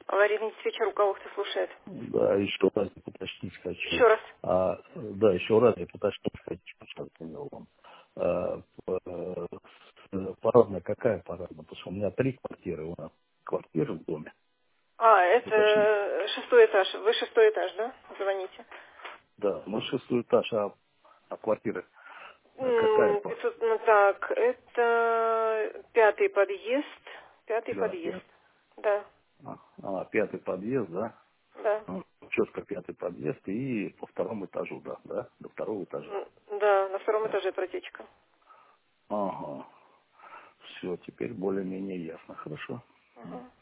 Аварийный диспетчер у кого кто слушает? Да, еще раз уточнить хочу. Еще раз. Да, еще раз уточнить хочу, что понял вам. Парадная какая парадная? Потому что у меня 3 квартиры, у нас квартиры в доме. Уточнить. Это 6-й этаж. Вы 6-й этаж, да? Звоните. Да, мы 6-й этаж, а квартира какая? 500, ну так, это 5-й подъезд. 5-й Да, подъезд. Да, 5-й подъезд, да? да. Ну, четко 5-й подъезд и по 2-му этажу, да, до 2-го этажа. Да, на 2-м Да. этаже протечка. Ага. Все, теперь более-менее ясно. Хорошо. Ага.